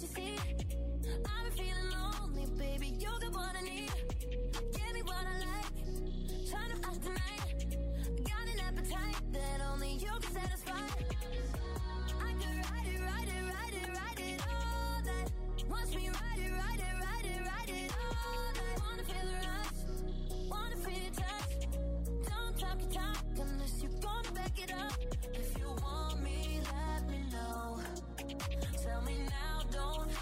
see. I've been feeling lonely, baby, you got what I need. Give me what I like, try to act tonight. Got an appetite that only you can satisfy. I could ride it, ride it, ride it, ride it all night. Watch me ride it, ride it, ride it, ride it all night. Wanna feel the rush, wanna feel your touch. Don't talk your talk unless you're gonna back it up. If you want me, let me know. Tell me now, don't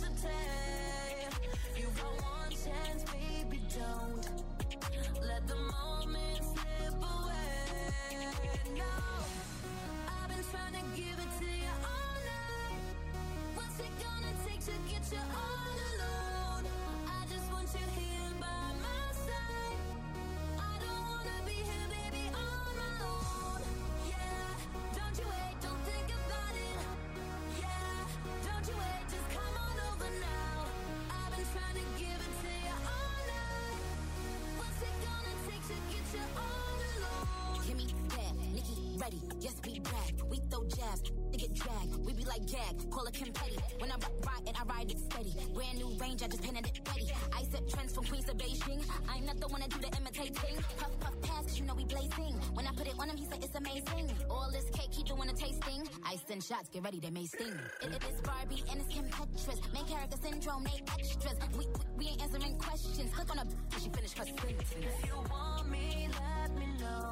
hesitate. You got one chance, baby, don't let the moment slip away. No, I've been trying to give it to you all night. What's it gonna take to get you all alone? I just want you here by my side. I don't wanna be here, baby, on my own. Yeah, don't you wait, don't think about it. Yeah, don't you wait, just come on over now. I've been trying to give it to you all night. What's it gonna take to get you all alone? Kimmy, bad, Nikki, ready, yes, we brag. We throw jabs, they get dragged. We be like gag, call it confetti. When I ride it, I ride it steady. Brand new range, I just painted it ready. I set trends from Queens to Beijing. I'm not the one that do the imitating. Puff, puff, pass, cause you know we blazing. When I put it on him, he said it's amazing. All this cake, keep doing a tasting. I send shots, get ready, they may sting. It is Barbie and it's Kim Petras. Main character syndrome, they extras. We ain't answering questions. Click on her, she finished her sentence. If you want me, let me know.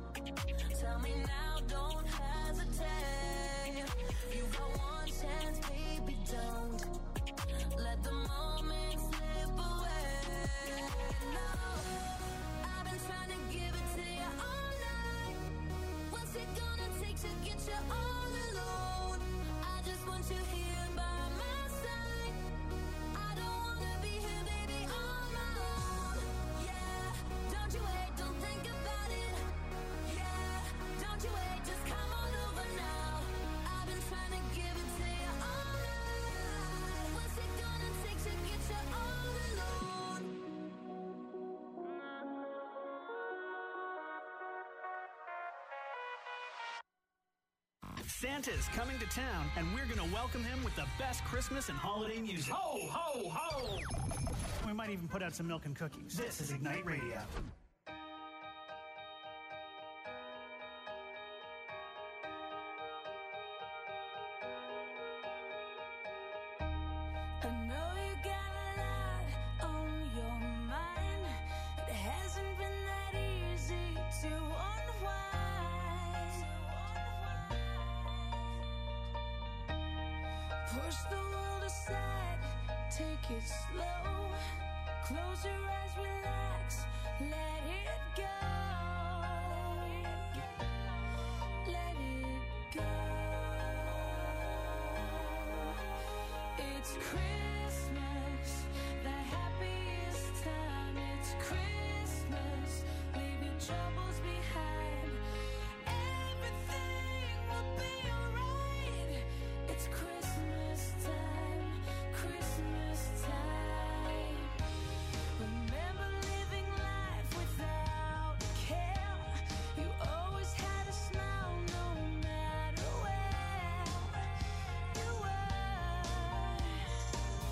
Tell me now, don't hesitate. You got one chance, baby, don't let the moment slip away. No, I've been trying to give it to you all night. What's it gonna take to get you all alone? I just want you here by my side. I don't wanna be here, baby, on my own. Yeah, don't you wait, don't think about it. Yeah, don't you wait, just come on over now. I've been trying to give it to you all night. What's it gonna take to get you all alone? Santa's coming to town, and we're going to welcome him with the best Christmas and holiday music. Ho, ho, ho! We might even put out some milk and cookies. This is Ignite Radio. I know you got a lot on your mind. It hasn't been that easy to unwind. Push the world aside, take it slow. Close your eyes, relax, let it go. Let it go. It's Christmas, the happiest time. It's Christmas, leave your troubles behind. Everything will be alright. It's Christmas time, Christmas time. Remember living life without care. You always had a smile no matter where you were.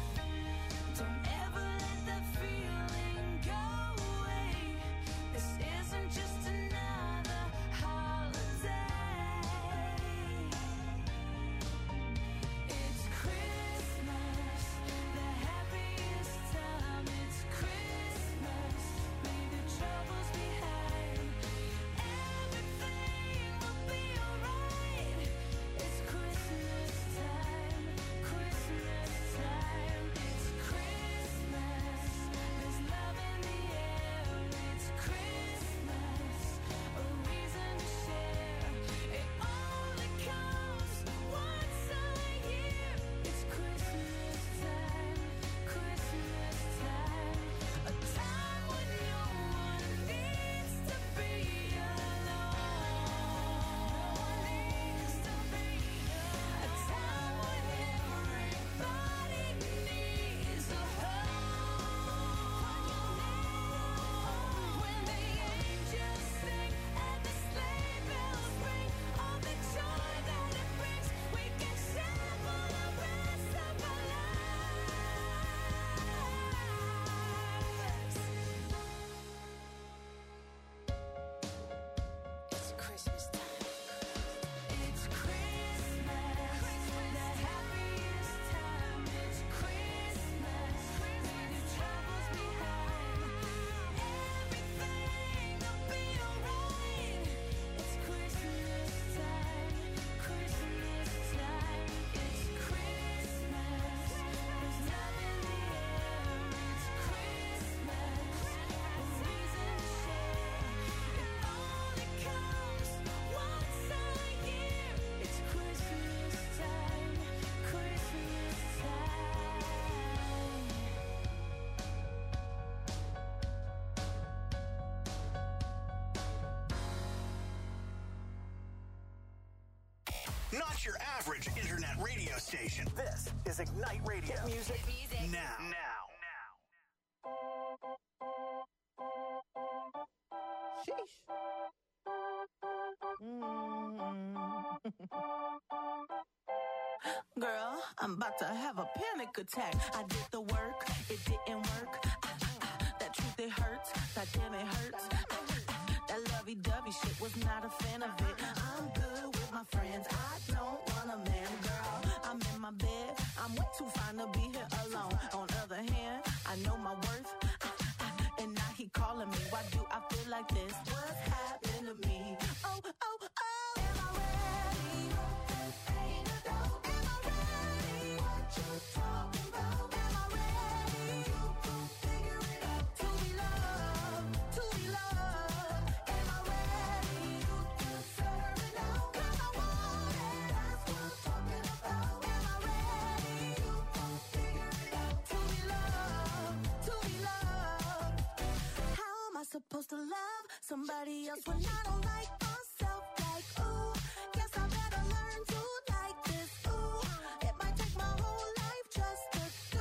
not your average internet radio station. This is Ignite Radio. Music now. Sheesh. Girl, I'm about to have a panic attack. I did the work, it didn't work. That truth, it hurts. That damn, it hurts. That lovey-dovey shit, was not a fan of it. I'm good with my friends. I don't want a man, girl. I'm in my bed. I'm way too fine to be here alone. On the other hand, I know my worth. And now he calling me. Why do I feel like this? What's happened to me? Oh, oh, oh. Am I ready? Ain't a doubt. Am I ready? What you talking about? Am I ready? You can figure it out. To be loved. To be loved. Am I ready? You deserve it now. 'Cause I want it. That's what I'm talking about. Am I ready? You can figure it out. To be loved. To be loved. How am I supposed to love somebody else when I don't like myself? Like, ooh, guess I better learn to like this. Ooh, it might take my whole life just to do.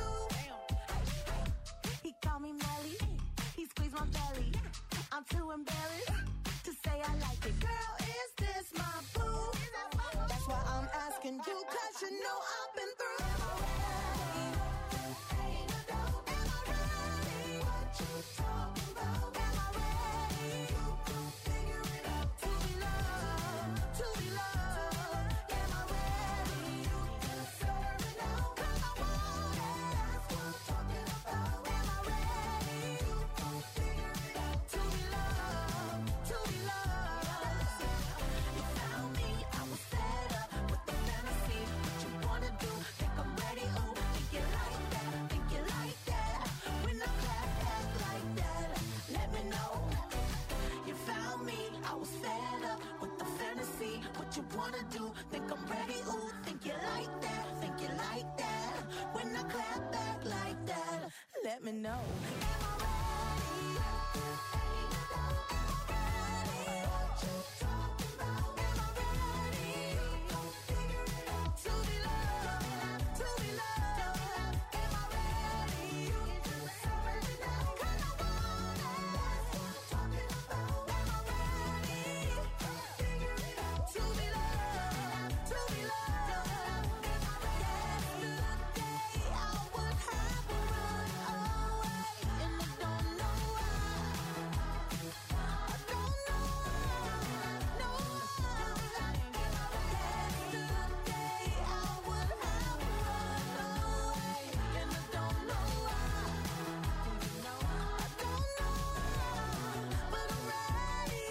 He called me Melly, he squeezed my belly. I'm too embarrassed to say I like it. Girl, is this my boo? That's why I'm asking you, 'cause you know I've been through. Am I ready? Ain't a doubt. Am I ready? What you talking about? Am I ready? You can figure it out. To be loved. To be loved. Am I ready? You deserve it now. 'Cause I want it. That's what I'm talking about. Am I ready? You can figure it out. To be loved. To be loved. You found me. I was fed up with the fantasy. What you wanna do? Think I'm ready? Ooh, think you like that? Think you like that? When I clap back like that, let me know. You found me. I was fed up with the fantasy. What you wanna do? Think I'm ready? Ooh, think you like that? Think you like that? When I clap back like that, let me know. Am I ready? Ain't a doubt. Am I ready? What you talking about? Am I ready? You gon' figure it out. To be loved. To be loved. Am I ready? You deserve it now. 'Cause I want it. That's what I'm talking about. Am I ready? Figure it out. To be loved. To be loved. Am I ready? Yesterday I would have run away, and I don't know why. I don't know why. No. Yesterday I would have run away, and I don't know why. I don't know why, but I'm ready.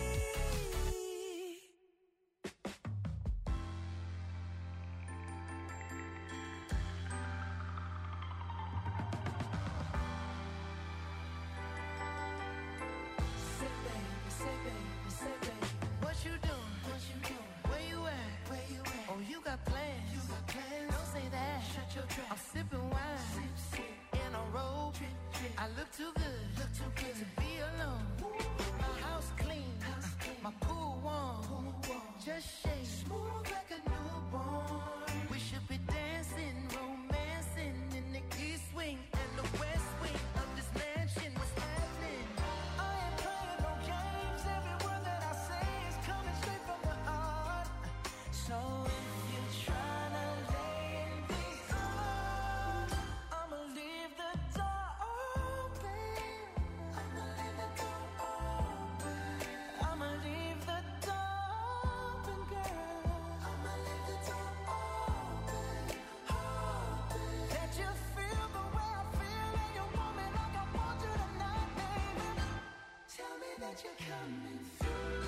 Say baby, what you doing? Where you at? Oh, you got plans. Don't say that. I'm sipping wine in a robe. I look too good to be alone. My house clean, my pool warm. Just shake smooth like a newborn. We should be dancing, romancing in the east wing and the west wing of this mansion. What's happening? I ain't playing no games. Every word that I say is coming straight from the heart. So if you're trying to lay in these arms, I'ma leave the door open. I'ma leave the door open. I'ma leave the door open, girl. I'ma leave the door open. That you feel the way I feel, and you want me like I want you tonight, baby. Tell me that you're coming through.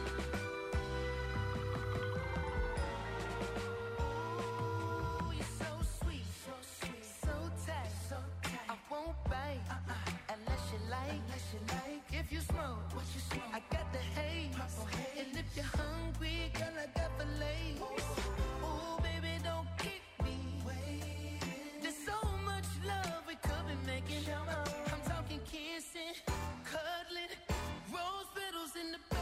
Ooh, you're so sweet, so tight. I won't bite unless you like. If you smoke, I got the haze. And if you're hungry, girl, I got fillets. Ooh, baby, don't keep me waiting. There's so much love we could be making. I'm talking kissing, cuddling, rose petals in the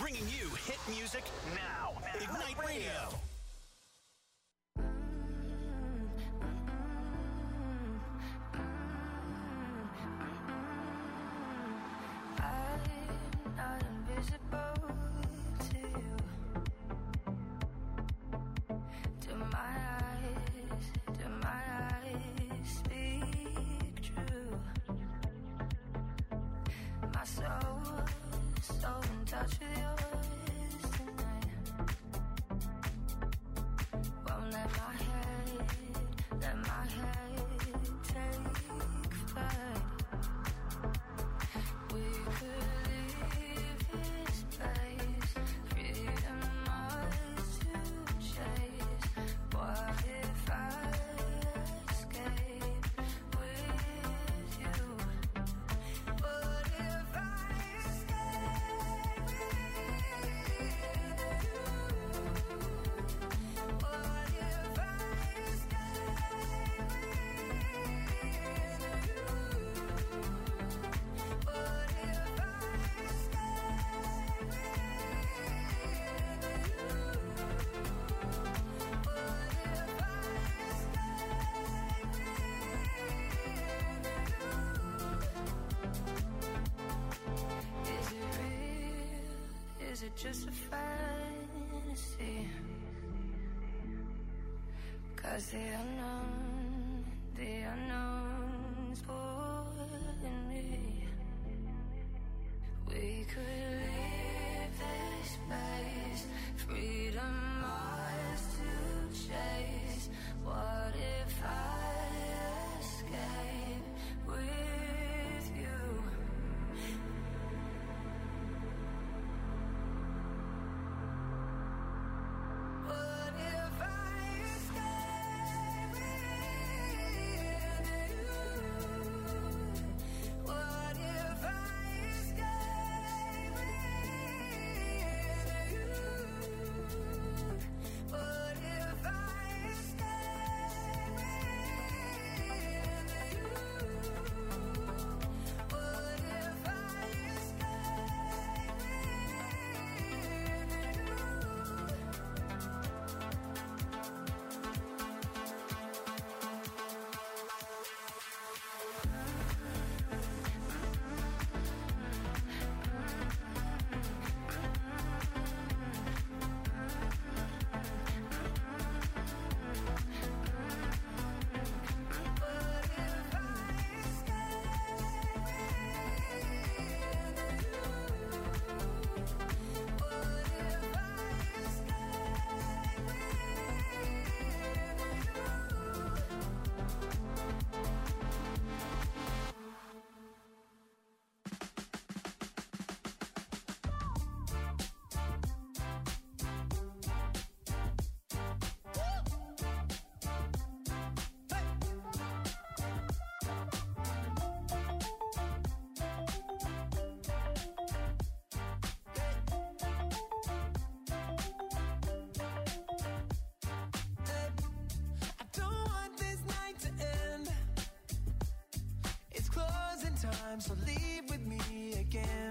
bringing you hit music now. Ignite Radio. I'm not invisible to you. Do my eyes speak true? My soul so in touch with yours tonight. Won't let my head take flight. We could leave this place, freedom ours to chase. What if I escape with you? What if I escape with you? What if I escape with you? What if Is it just a fantasy? 'Cause the unknown's pulling me. We could leave this space, freedom ours to chase. What if I escape with you? What if I escape with you? What if I escape with you? What if I escape with you? What if I time, so leave with me again.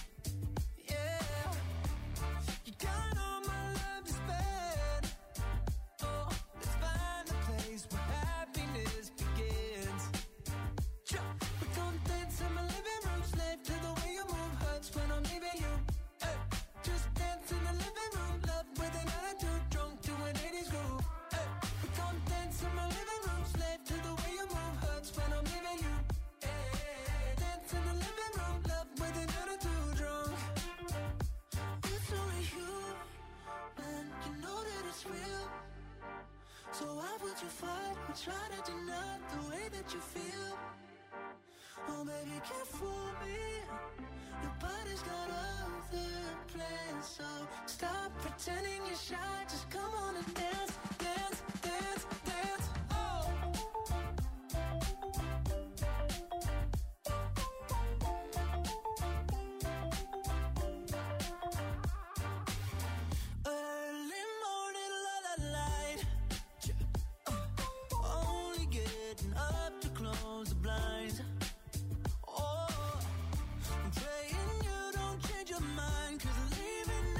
Yeah, you got all my love to spend. Oh, let's find a place where happiness begins. We're gonna dance in my living room, slave to the way you move, hurts when I'm leaving you. Hey, just dance in the living room, love with an attitude, drunk to an 80s groove. Hey, we're gonna dance in my living room, slave to the way you move, hurts when I'm leaving you. Dance in the living room, love with an attitude, drunk. It's only you, and you know that it's real. So why would you fight or try to deny the way that you feel? Oh baby, can't fool me. Your body's got other plans, so stop pretending you're shy. Just come on and dance, dance, dance, dance. Oh. Early morning, light. Only getting up to close the blinds. Oh, I'm praying you don't change your mind, 'cause leaving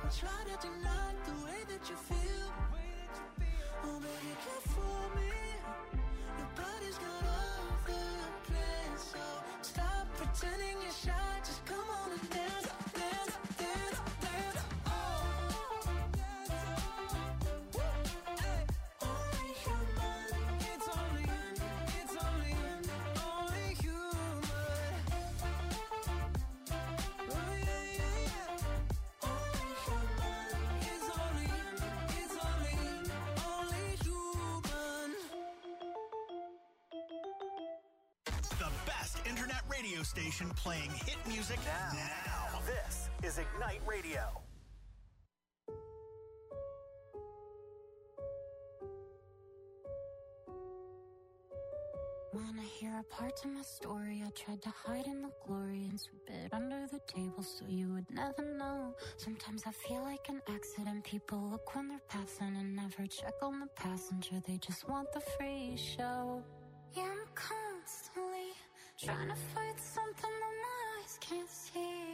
try to deny the way that you feel. Oh, baby, care for me. Your body's got all the plans, so stop pretending you're shy. Just come on and dance, dance, dance, dance. Oh, hey, only human. It's only human. Oh yeah, yeah, yeah. Only human. It's only human. The best internet radio station playing hit music now. This is Ignite Radio. Wanna hear a part of my story? I tried to hide in the glory and sweep it under the table so you would never know. Sometimes I feel like an accident. People look when they're passing and never check on the passenger. They just want the free show. Yeah, I'm constantly trying to fight something that my eyes can't see.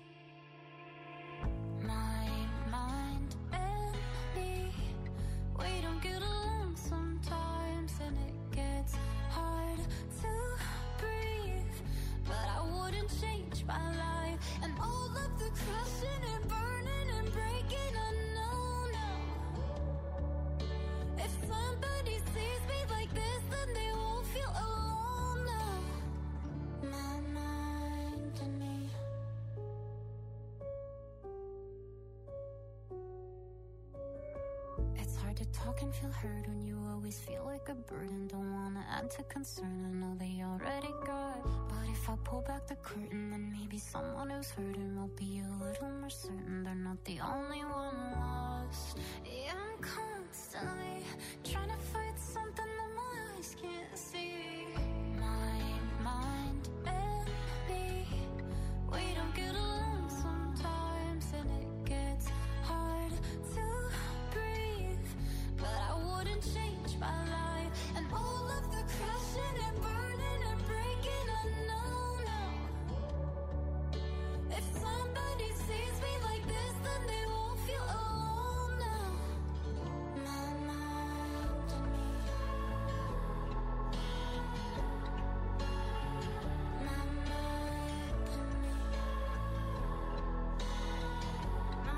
My mind and me, we don't get along sometimes, and it gets hard to breathe. But I wouldn't change my life, and all of the crushing and burning and breaking, I know now. If somebody sees me like this, then they won't feel alone now. My mind and me. It's hard to talk and feel heard when you always feel like a burden. Don't wanna add to concern, I know they already got. But if I pull back the curtain, then maybe someone who's hurting will be a little more certain they're not the only one lost. Yeah, I'm constantly trying to fight something that my eyes can't see. My mind and me, we don't get along sometimes, and it gets hard to breathe. But I wouldn't change my life, and all of the crushing and burning and breaking, I know now. If somebody sees me like this, then they won't feel alone now. My mind and me. My mind and me. My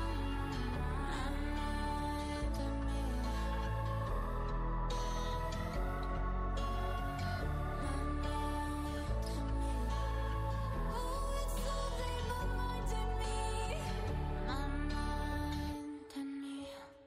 mind and me. Oh, it's only my mind and me. My mind and me.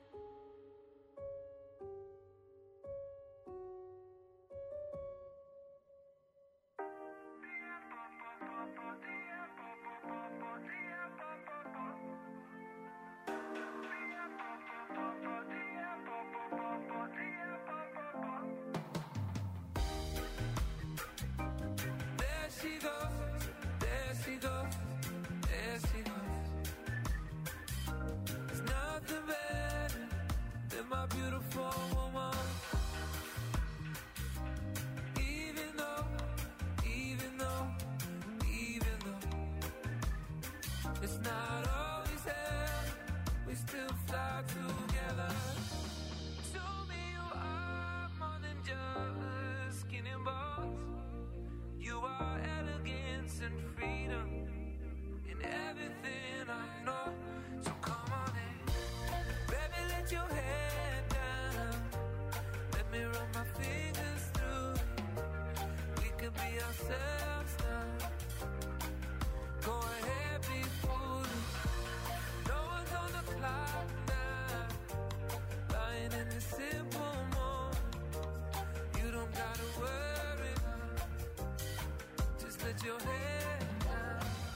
There she goes, there she goes, there she goes. There's nothing better than my beautiful woman. Even though it's not always there, we still fly together. Show me you are more than just skin and bones. You are elegance and freedom in everything I know. So come on in, baby, let your head down. Let me run my fingers through it. We could be ourselves now. Go ahead, be foolish. No one's on the clock now. Lying in the simple moment. You don't gotta worry now. Just let your head down.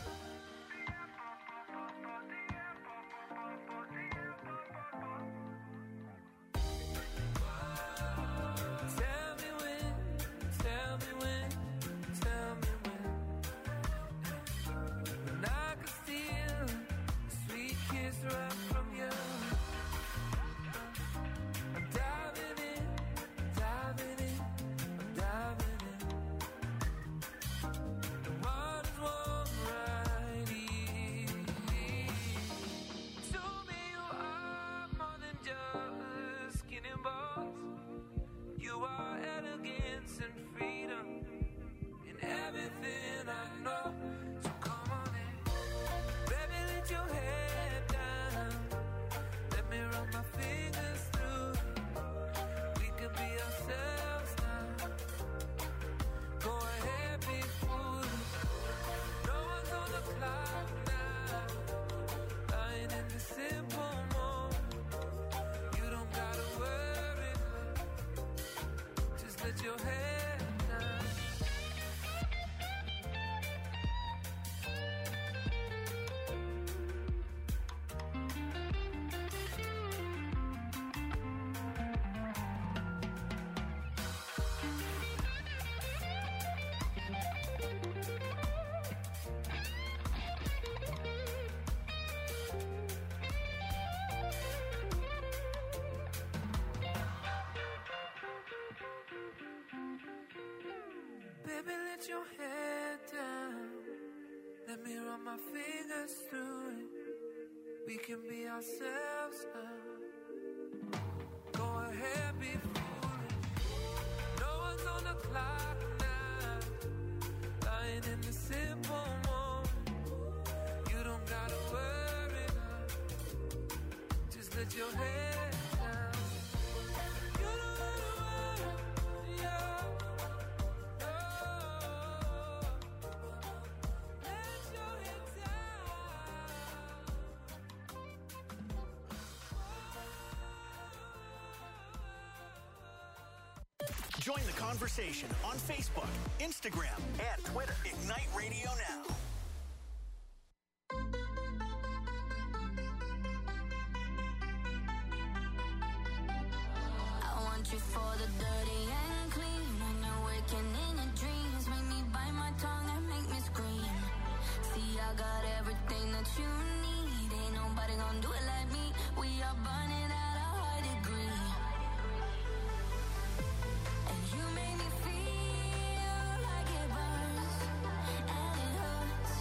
Baby, let your head down. Let me run my fingers through it. We can be ourselves now. Go ahead, be foolish. No one's on the clock now. Lying in the simple moment. You don't gotta worry now. Just let your head down. You don't gotta worry, yeah. Let your head down. Join the conversation on Facebook, Instagram, and Twitter. Ignite Radio Now. I want you for the dirty and clean. When you're waking in your dreams, make me bite my tongue and make me scream. See, I got everything that you need. Ain't nobody gonna do it like me. We are burning at a high degree. And you make me feel like it burns and it hurts.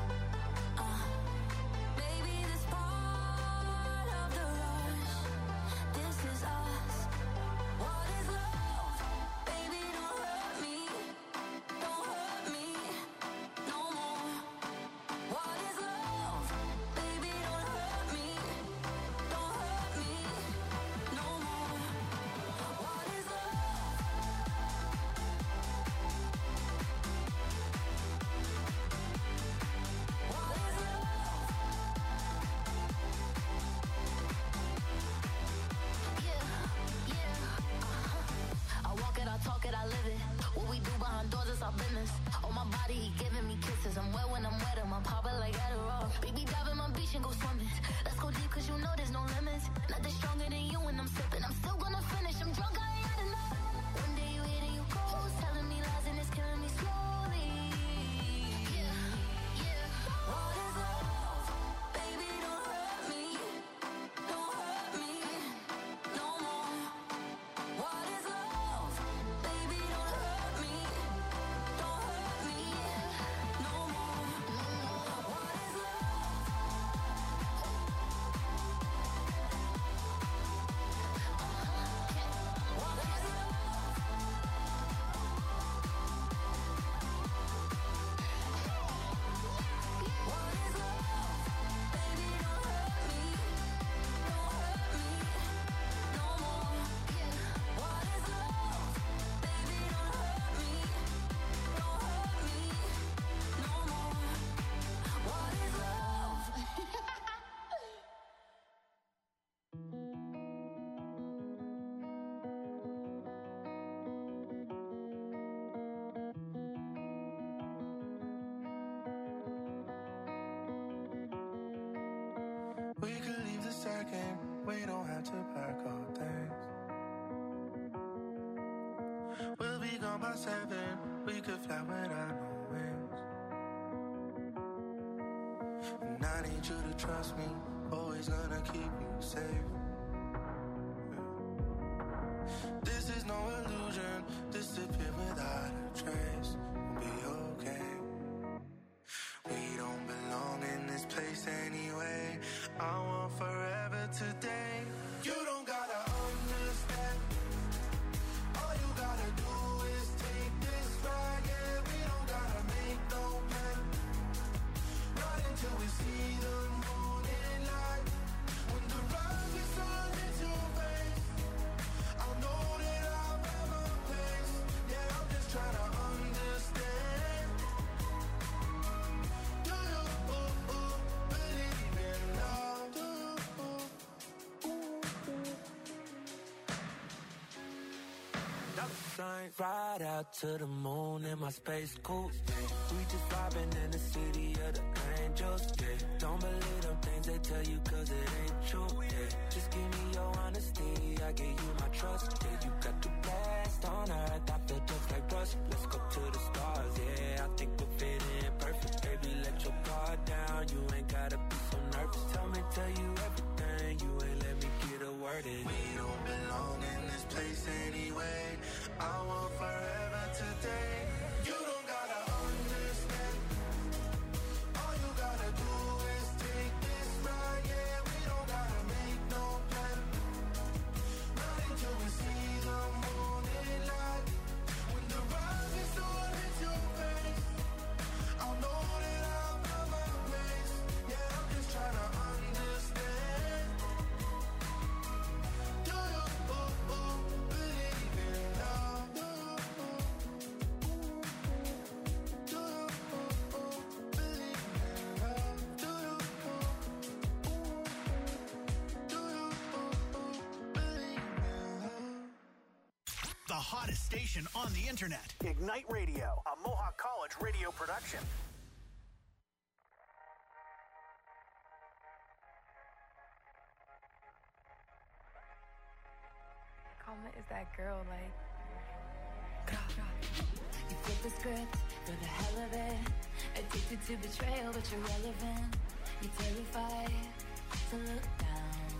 Baby, this part of the rush. This is us. What is love? Baby, don't hurt me. Don't hurt me no more. What is love? Baby, don't hurt me. Don't hurt me no more. What is love? What is love? Yeah. I walk it, I talk it, I live it. What we do behind doors is our business. On my body, he giving me kisses. I'm wet when I'm wet, I'm popping like Adderall. Baby, dive in my beach and go swimming. Let's go deep, cause you know there's no limits. Nothing stronger than you when I'm sipping. I'm still gonna finish, I'm drunk, I ain't had enough. One day you hit and you close, telling me lies and it's killing me slowly. Yeah. What is love? Baby, don't hurt me. Don't hurt me no more. What is love? Baby, don't hurt me. Don't hurt me no more. What is love? What is What is love? Baby, don't hurt me. Don't hurt me no more. What is love? Baby, don't hurt me. Don't hurt me no more. What is love? We could leave the second. We don't have to pack all things. We'll be gone by 7. We could fly without no wings. And I need you to trust me. Always gonna keep you safe. This is no illusion. Disappear without a trace. We'll be okay. We don't belong in this place anyway. I want forever today. You don't gotta understand. All you gotta do is take this ride. Yeah, we don't gotta make no plan. Not until we see the morning light. When the ride gets on into your face, I'll know that I've ever place. Yeah, I'm just trying to understand. Do you believe in love? Do Dollar signs, ride out to the moon in my space coupe. We just vibing in the city of the angels. Yeah, don't believe them things they tell you 'cause it ain't true. Yeah, just give me your honesty, I give you my trust. Yeah, you got the best on earth, I feel just like rust. Let's go to the stars. Yeah, I think we'll fit in perfect. Baby, let your guard down. You ain't gotta be so nervous. Tell you everything. You ain't let me get a word in. We don't belong in this place anyway. I want forever today. You don't hottest station on the internet. Ignite Radio, a Mohawk College radio production. Karma is that girl, like... You flip the script for the hell of it. Addicted to betrayal, but you're relevant. You're terrified to look down.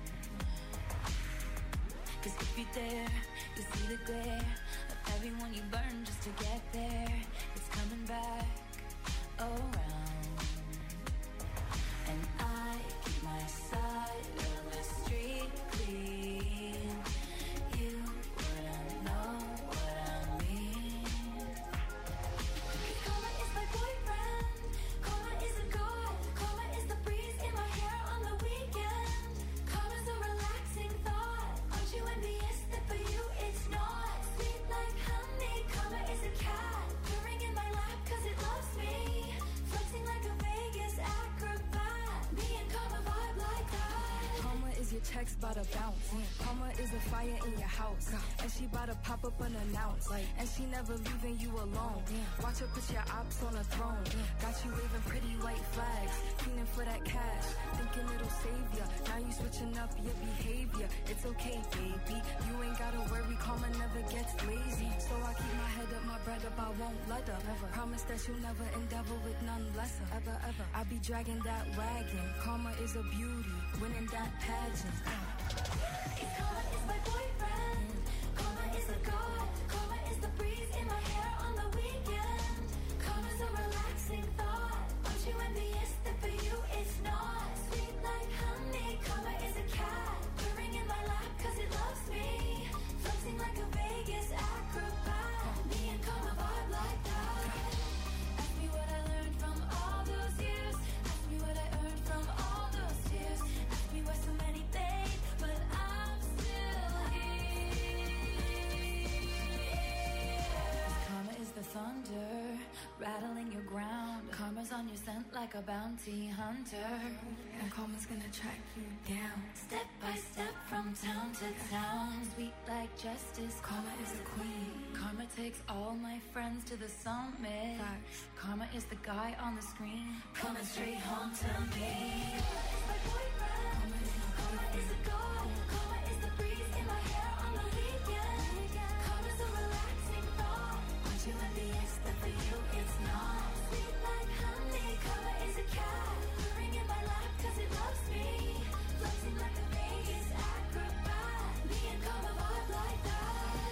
Cause if you dare, you see the glare of everyone you burn just to get there. It's coming back around. And I keep my side of the street clean. You wouldn't know what I mean. Karma is my boyfriend. Karma is a god. Karma is the breeze in my hair on the weekend. Karma's a relaxing thought. Aren't you envious that for you it's not? Sweet like honey. Karma is a cat purring in my lap cause it loves me. Flexing like a Vegas acrobat. Me and Karma vibe like that. Karma is your checks bout to bounce. Karma is a fire in your house. And she bout to pop up unannounced. And she never leaving you alone. Watch her put your ops on a throne. Got you waving pretty white flags. Feeling for that cash. Thinking it'll save ya. Now you switching up your behavior. It's okay, baby. You ain't gotta worry. Karma never gets lazy. So I keep my head up, my bread up. I won't let up. Promise that you'll never endeavor with none lesser. Ever. I be dragging that wagon. Karma is a beauty. Winning that pageant. Karma is my boyfriend. Karma is a god. Karma is the breeze in my hair on the weekend. Karma's a relaxing thought. Aren't you envious that for you it's not? Sweet like honey. Karma is a cat purring in my lap cause it loves me. Flexing like a Vegas acrobat. Me and Karma vibe like that. Ask me what I learned from all those years. Ask me what I earned from all those tears. Ask me why so many fade, but I'm still here. Karma is the thunder, rattling your ground. Karma's on your scent like a bounty hunter. And karma's gonna track you down. Step by step from town to town. Sweet like justice, Karma is the queen. Karma takes all my friends to the summit. Facts. Karma is the guy on the screen, coming straight home to me. Karma is my boyfriend. Karma is a god. Karma is the breeze in my hair on the weekend. Karma's a relaxing thought. Aren't you envious that for you it's not? Sweet like honey. Karma is a cat purring in my lap cause it loves me. Flexing like a Vegas acrobat. Me and Karma vibe like that.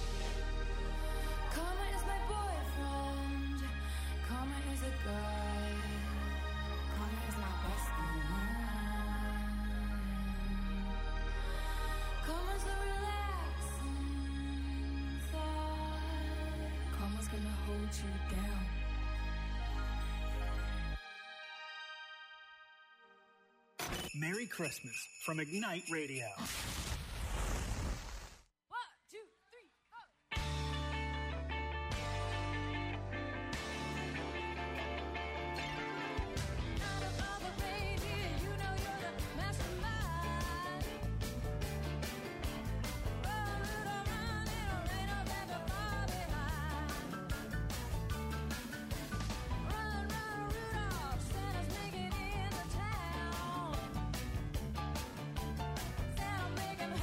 Karma is my boyfriend. Karma is a guy. Karma is my bestie. Karma's a relaxing thought. Karma's gonna hold you down. Merry Christmas from Ignite Radio. Making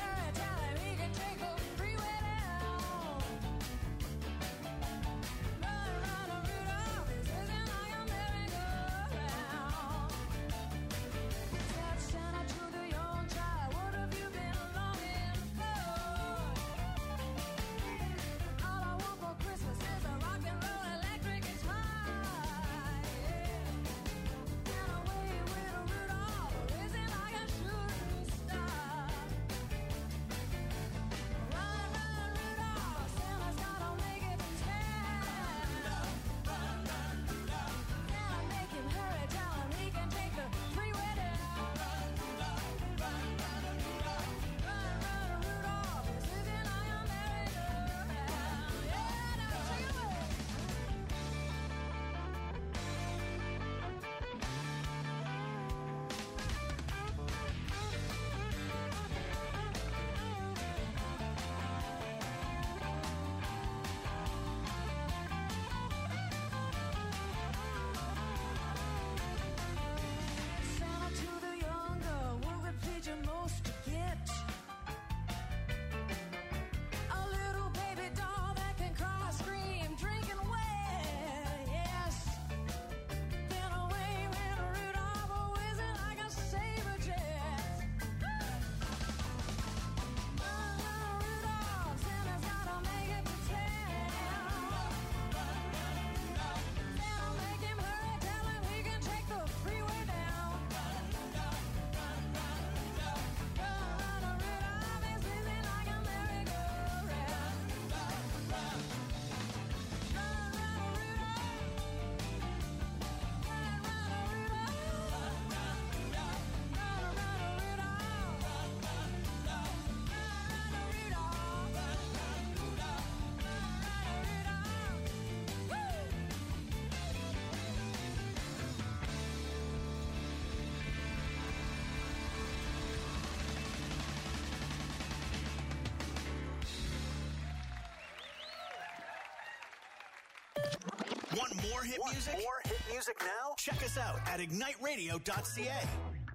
Want more hit music? More hit music now? Check us out at igniteradio.ca.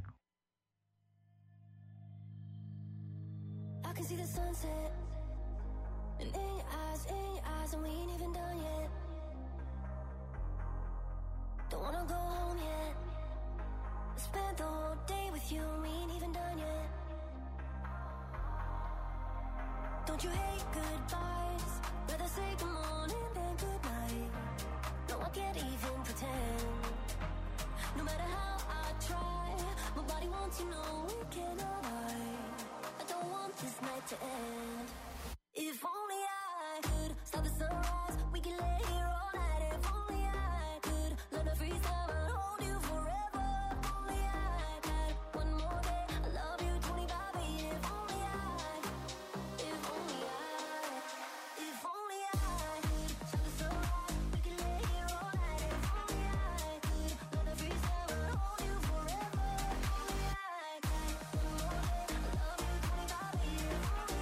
I can see the sunset, and in your eyes, and we ain't even done yet. Don't wanna go home yet. I spent the whole day with you, and we ain't even done yet. Don't you hate goodbyes? Rather say good morning than good night. No, I can't even pretend. No matter how I try, my body wants you, know we cannot hide. I don't want this night to end. If only I could stop the sunrise, we can lay here all night. If only I could learn to freeze time and hold you forever. If only I had one more day, I love you 25 years. If only I could stop the sunrise, we can lay here all night. If only I could learn to freeze time and hold you forever. If only I had one more day, I love you 25 years.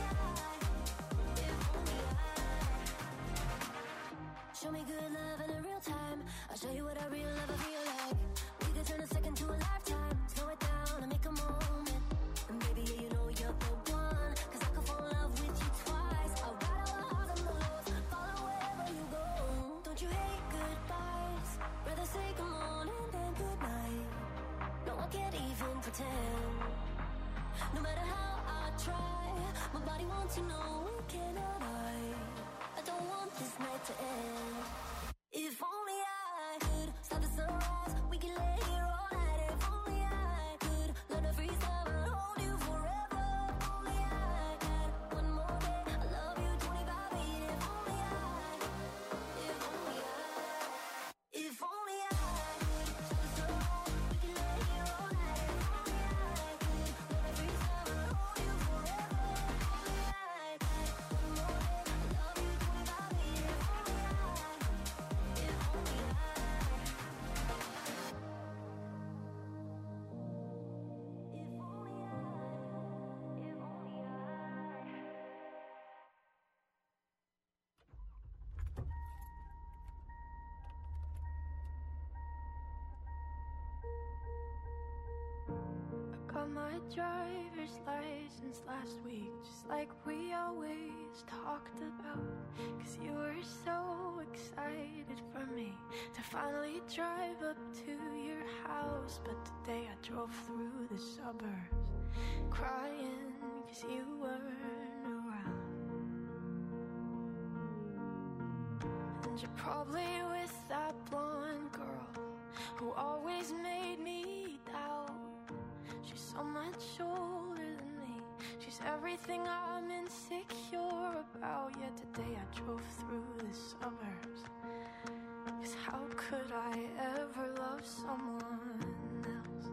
Show me good love in a real time. I'll show you what a real lover feel like. We could turn a second to a lifetime. Slow it down and make a moment. And baby, yeah, you know you're the one. Cause I could fall in love with you twice. I'll ride our highs and the lows, follow wherever you go. Don't you hate goodbyes? Rather say good morning than good night. No, I can't even pretend. No matter how I try, my body wants you, know we cannot hide. I don't want this night to end. If only I could stop the sunrise, we can lay here all night. If only I could learn to freeze time and hold you forever. If only I had one more day, I love you 25 years. If only I could stop the sunrise, we can lay here all night. If only I could learn to freeze time and hold you forever. If only I had one more day, I love you 25 years. If only I Got my driver's license last week, just like we always talked about. Cause you were so excited for me to finally drive up to your house. But today I drove through the suburbs crying cause you weren't around. And you're probably with that blonde girl who always made me doubt. She's so much older than me. She's everything I'm insecure about. Yet today I drove through the suburbs. Cause how could I ever love someone else?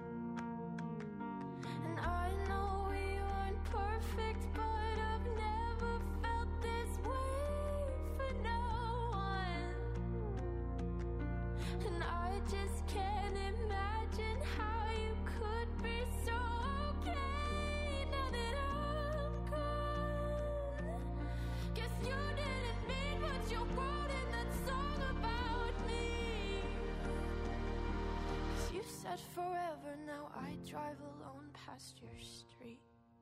And I know we weren't perfect, but I've never felt this way for no one. And I just can't imagine how you could be so okay now that I'm gone. Guess you didn't mean what you wrote in that song about me. Cause you said forever, now I drive alone past your street.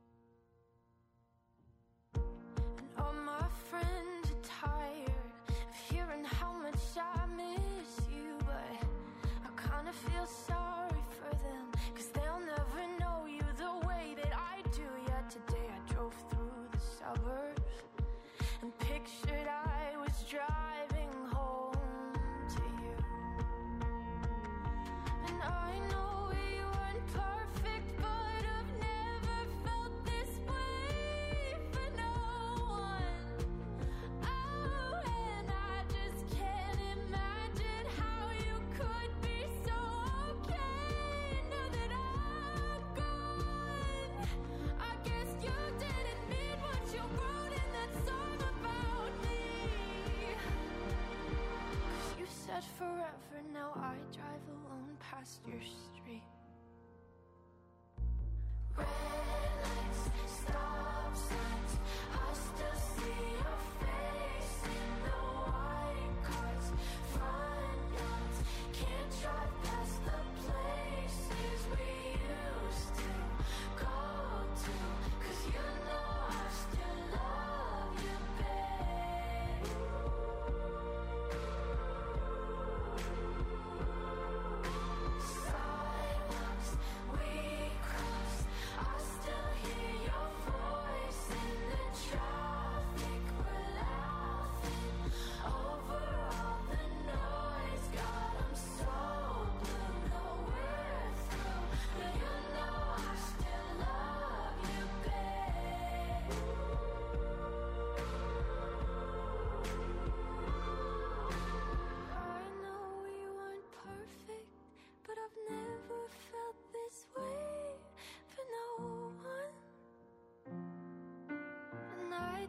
And all my friends are tired of hearing how much I miss you, but I kinda feel sorry for them, cause they'll never know you the way that I do. Yet today I drove through the suburbs and pictured I was driving home to you. And I know we weren't perfect, but I've never felt this way for no one. Oh, and I just can't imagine how you could be so okay now that I'm gone. I guess you didn't mean what you wrote in that song about me. Cause you said forever, now I drive alone past your street. Red lights, stop signs, I still see your face in the white cars from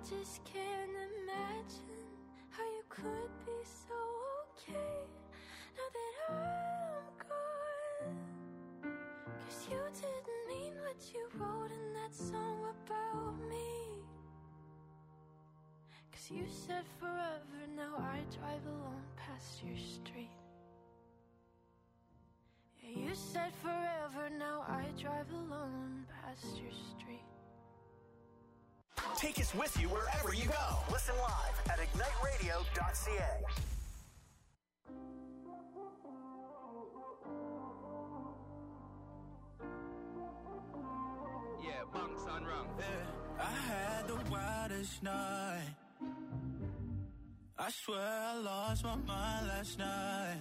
just can't imagine how you could be so okay now that I'm gone. 'Cause you didn't mean what you wrote in that song about me. 'Cause you said forever, now I drive alone past your street. Yeah, you said forever, now I drive alone past your street. Take us with you wherever you go. Listen live at igniteradio.ca. Yeah, bunks on wrong. Yeah, I had the wildest night. I swear I lost my mind last night.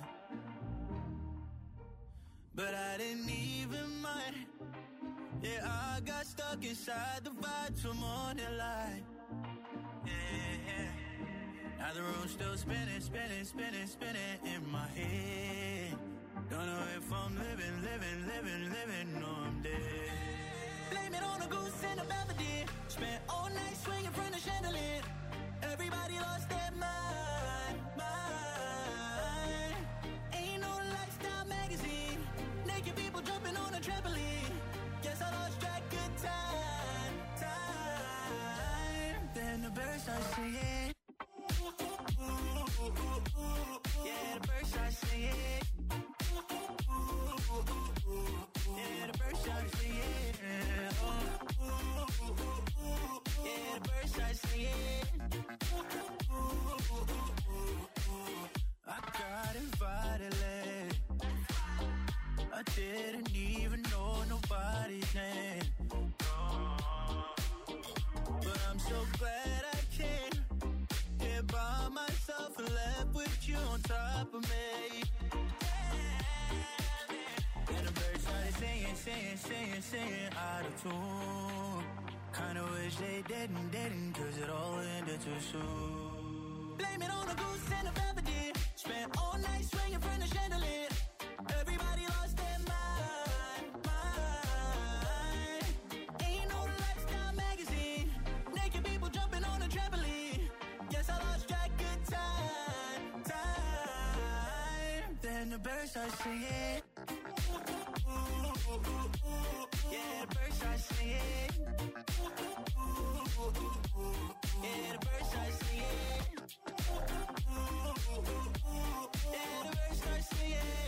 But I didn't even mind. Yeah, I got stuck inside the vibe till morning light. Yeah. Now the room's still spinning, spinning, spinning, spinning in my head. Don't know if I'm living, or I'm dead. Blame it on a goose and a belvedere. Spent all night swinging from the chandelier. Everybody lost their mind. Ain't no lifestyle magazine. Naked people jumping on a trampoline. Guess I lost track of time. Then the birds start singing. Yeah, the birds start singing. Yeah, the birds start singing. Yeah, the birds start singing. I got invited late. I didn't even know nobody's name. But I'm so glad I came here by myself and left with you on top of me. And the birds started singing out of tune. Kinda wish they didn't, 'cause it all ended too soon. Blame it on a goose and a belvedere. Spent all night swinging from the chandelier. Everybody lost their mind. Ain't no lifestyle magazine. Naked people jumping on a trampoline. Guess I lost track of time. Then the birds start singing. Yeah, the birds start singing. Yeah, the birds start singing. Yeah, the birds start singing.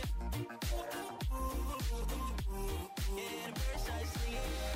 Yeah, the birds start singing.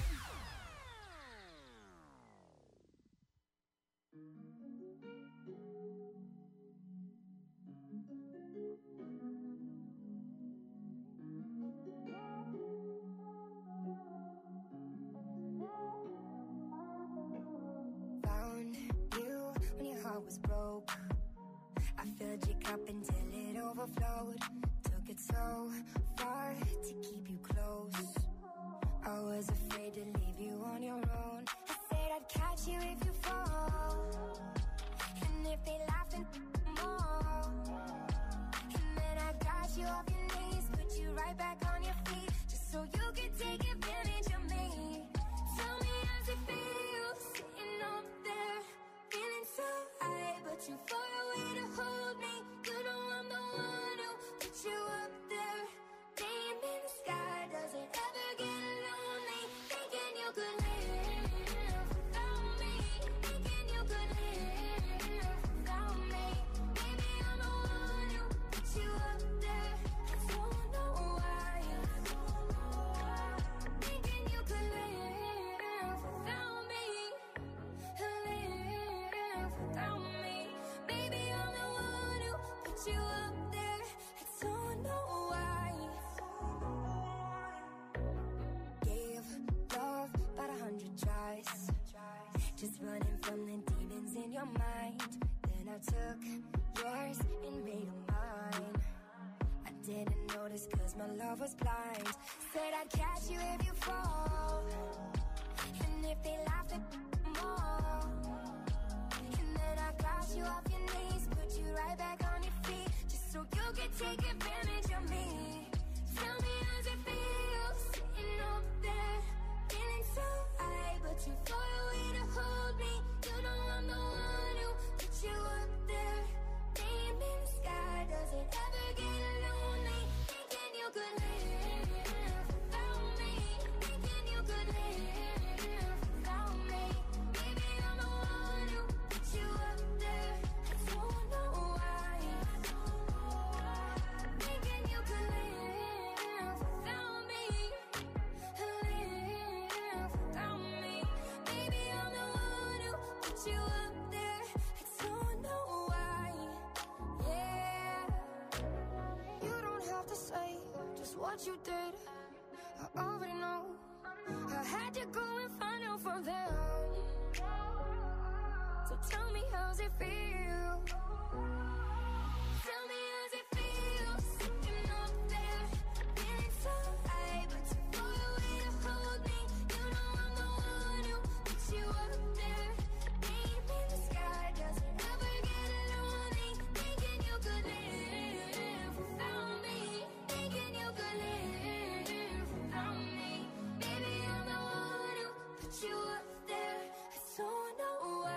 Found you when your heart was broke. I filled your cup until it overflowed. Took it so far to keep you close. I was afraid to leave you on your own. I said I'd catch you if you fall. And if they laughed and more. And then I got you off your knees, put you right back on your feet, just so you could take advantage of me. Tell me how's it feel sitting up there, feeling so high, but too far away to hold me. You know I'm the one who put you up there, laying in the sky. Does it ever get lonely? Thinking you could live without me. Thinking you could live without me. Maybe I'm the one who put you up there. I don't know why. Thinking you could live without me. Live without me. Baby, I'm the one who put you up there. I don't know why. Gave love about 100 tries, just running from the demons in your mind. Then I took yours and made them mine. I didn't notice 'cause my love was blind. Said I'd catch you if you fall. And if they laughed at more. And then I got you off your knees, put you right back on your feet, just so you could take advantage of me. Tell me how's it feel sitting up there, feeling so high, but too far away to hold me. You know I'm the what you did, I already know. I had to go and find out from them. So tell me, how's it feel? Tell me, how's it feel? Sitting up there, feeling so high, but too far away to hold me. You know I'm the one who puts you up there, deep in the sky. Doesn't ever get lonely, thinking you could live without me, thinking you could live without me. Baby, I'm the one who put you up there. I don't know why.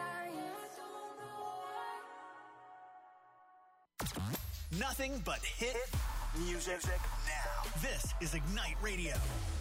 Nothing but hit music now. This is Ignite Radio.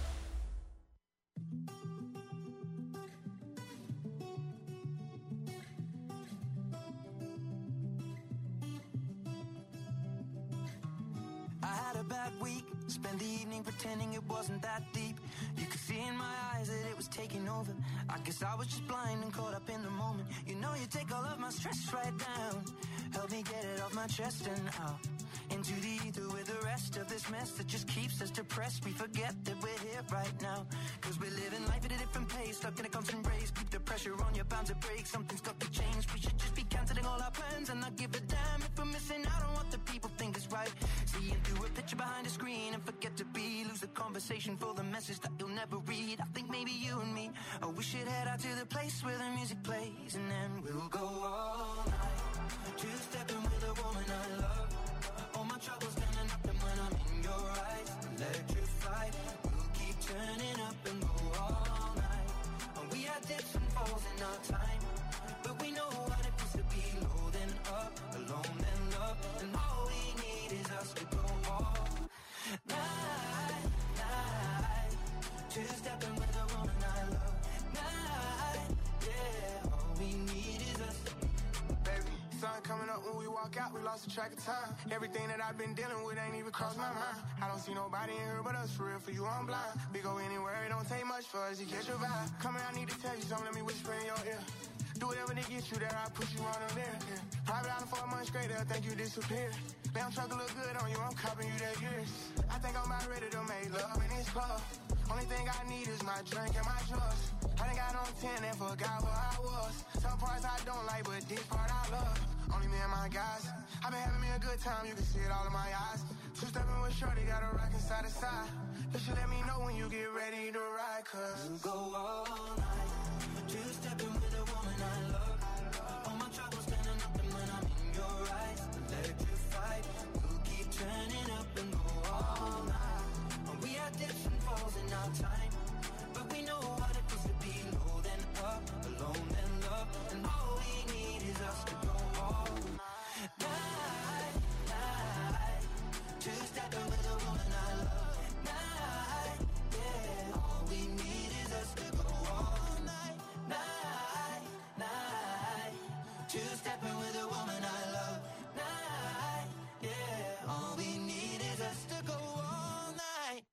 I had a bad week, spent the evening pretending it wasn't that deep. You could see in my eyes that it was taking over. I guess I was just blind and caught up in the moment. You know you take all of my stress right down. Help me get it off my chest and out into the ether with the rest of this mess that just keeps us depressed. We forget that we're here right now, cause we're living life at a different pace, stuck in a constant race. Keep the pressure on, you're bound to break. Something's got to change. We should just be cancelling all our plans and not give a damn if we're missing out on what the people think is right. Seeing through a picture behind a screen and forget to be. Lose the conversation for the message that you'll never read. I think maybe you and me, oh, we should head out to the place where the music plays, and then we'll go all night, two-stepping with a woman I love. All my troubles standing up, and when I'm in your eyes, electrified. We'll keep turning up and go all night. And we had dips and falls in our time, but we know what it feels to be low then up, alone then love. And all we need is us to go all night, night. Two-stepping with a woman I love. Night, yeah. All we need is us. Baby, sun coming up when we walk out, we lost the track of time. Everything that I've been dealing with ain't even crossed my mind. I don't see nobody in here but us, for real, for you I'm blind. We go anywhere, it don't take much for us to catch your vibe. Come here, I need to tell you something, let me whisper in your ear. Do whatever to get you there, I put you on a there. Yeah. Private island for a month straight, they'll think you disappeared. Damn truck look good on you, I'm copping you that years. I think I'm about ready to make love in this club. Only thing I need is my drink and my drugs. I done got on 10 and forgot where I was. Some parts I don't like, but this part I love. Only me and my guys. I've been having me a good time, you can see it all in my eyes. Two-stepping with shorty, got a rockin' side to side. You should let me know when you get ready to ride, cause we'll go all night, two-stepping with a woman I love. All my troubles standing up, and when I'm in your eyes, electrified. We'll keep turning up and go all night. And we had dips and falls in our time, but we know what it feels to be low then up, alone then love. And all we need is us to go all night, night. Two-stepping with a woman I love. Night, yeah. All we need is us to go all night, night, night. Two-stepping with a woman I love. Night, yeah. All we need is us to go all night.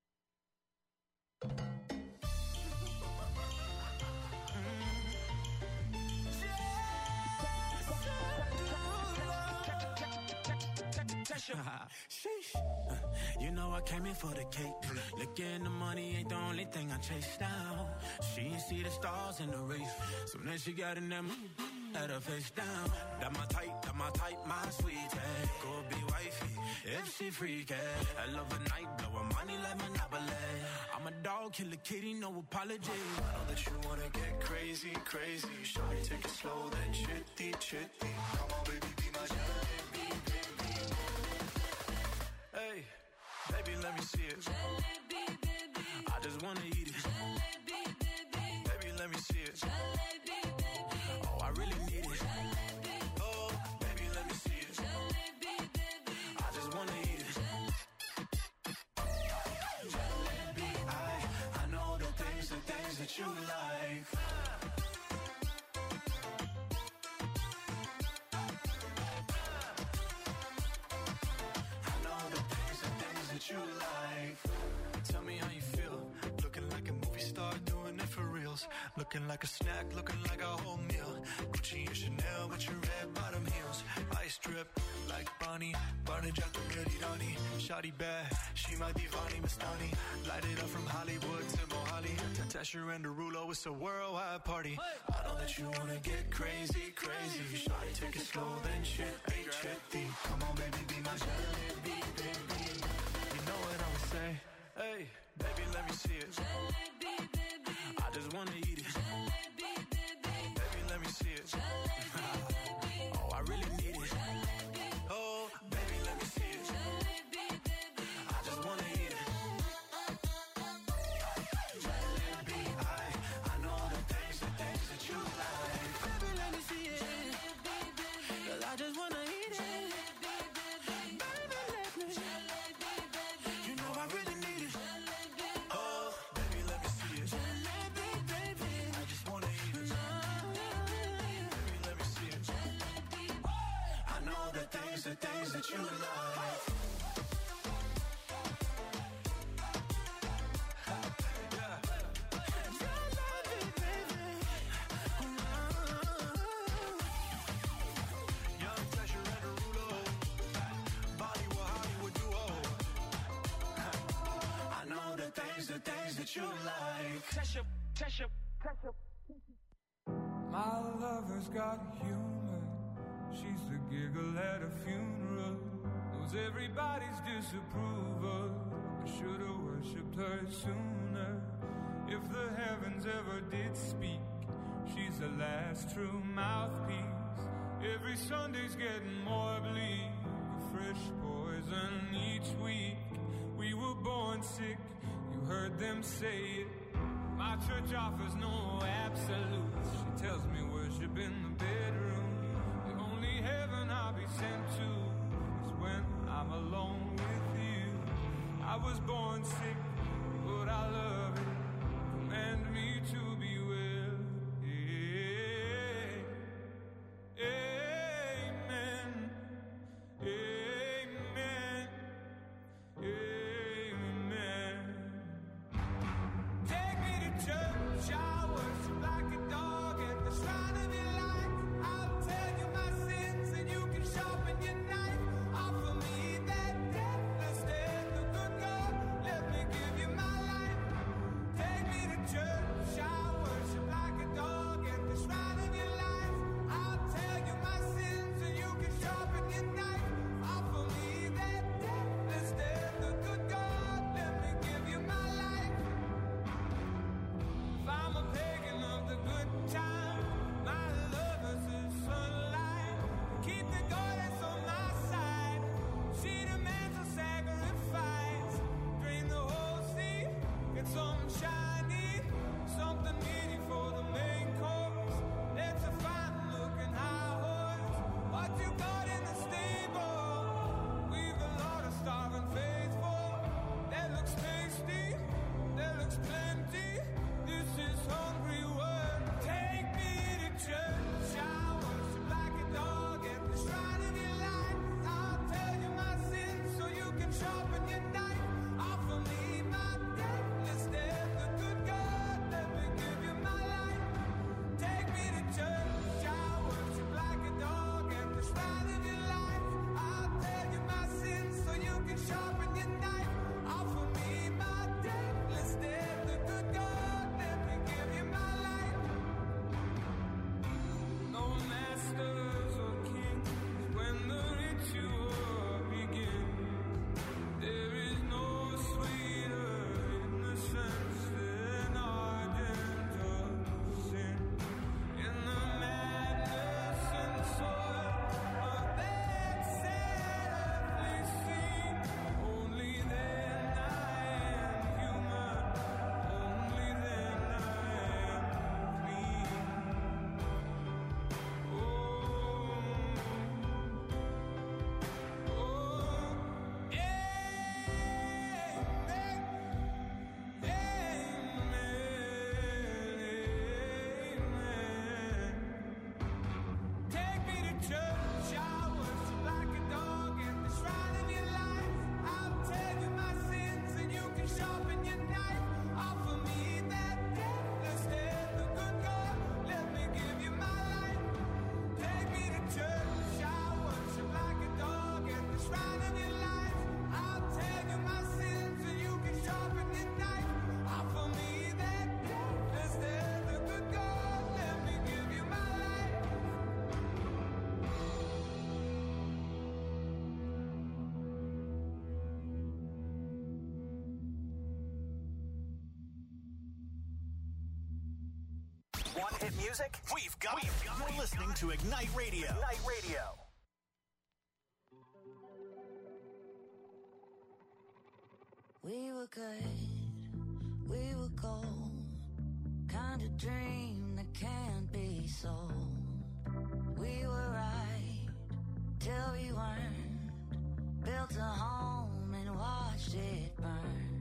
Sheesh. You know I came in for the cake. Looking the money ain't the only thing I chase down. She ain't see the stars in the race. So then she got in them, had her face down. That my type, my sweetie. Go be wifey, if she freaky. I love a night, blowin' money like Monopoly. I'm a dog, kill a kitty, no apology. I know that you wanna get crazy, crazy. Shawty, take it slow, then chitty, chitty. Come on, baby, be my jalebi, baby. Hey, baby, let me see it. Jalebi, baby. I just wanna eat it. Jalebi, baby. Baby, let me see it. Jalebi, baby. Oh, I really need it. Jalebi. Oh, baby, let me see it. Jalebi, baby. I just wanna eat it. Jalebi, I know the things that you like. You like. Tell me how you feel. Looking like a movie star, doing it for reals. Looking like a snack, looking like a whole meal. Gucci and Chanel with your red bottom heels. Ice drip like Bonnie, Barney Jack the Rani. Shawty bad, she my divani Mastani. Light it up from Hollywood to Mohali. Tasher and Derulo, it's a worldwide party. I know that you wanna get crazy, crazy. Shawty, take it slow, then shitty, shitty. Come on, baby, be my jalebi, baby. You know what I'ma say? Hey, baby, let me see it. Jalebi, baby. I just wanna eat it. Jalebi, baby. Baby, let me see it. Oh, I really need it. Oh, baby, let me see it. Jalebi, baby. I just wanna eat it. Jalebi, I know the things that you like. Baby, let me see it. Jalebi, baby. 'Cause I just wanna eat it. The things that you like. Young Tasher and Derulo, Bollywood Hollywood duo. I know the things that you like. Tasha. My lover's got humor. She's the giggle at a funeral. Knows everybody's disapproval. I should've worshipped her sooner. If the heavens ever did speak, she's the last true mouthpiece. Every Sunday's getting more bleak. A fresh poison each week. We were born sick, you heard them say it. My church offers no absolutes. She tells me worship in the bedroom. Only heaven I'll be sent to is when I'm alone with you. I was born sick, but I love it. Command me to be well. Amen. Amen. Amen. Take me to church, I worship like a dog at the shrine of your light. I'll tell you my sins and you can sharpen your knife. Offer me that deathless death, the good God. Let me give you my life. Want hit music? We've got it. You're listening to Ignite Radio. Ignite Radio. We were good, we were gold, kind of dream that can't be sold. We were right till we weren't, built a home and watched it burn.